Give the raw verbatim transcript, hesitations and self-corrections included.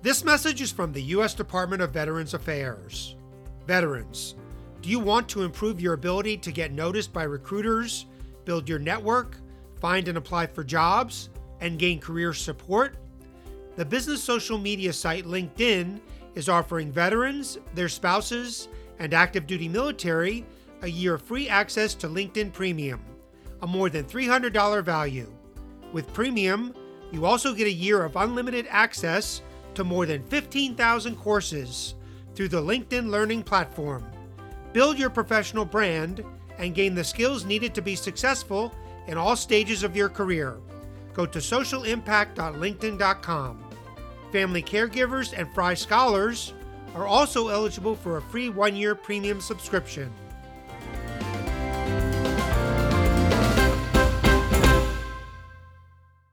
This message is from the U S Department of Veterans Affairs. Veterans, do you want to improve your ability to get noticed by recruiters, build your network, find and apply for jobs, and gain career support? The business social media site LinkedIn is offering veterans, their spouses, and active duty military a year of free access to LinkedIn Premium, a more than three hundred dollars value. With Premium, you also get a year of unlimited access to more than fifteen thousand courses through the LinkedIn Learning platform. Build your professional brand and gain the skills needed to be successful in all stages of your career. Go to social impact dot linkedin dot com. Family caregivers and Fry Scholars are also eligible for a free one-year premium subscription.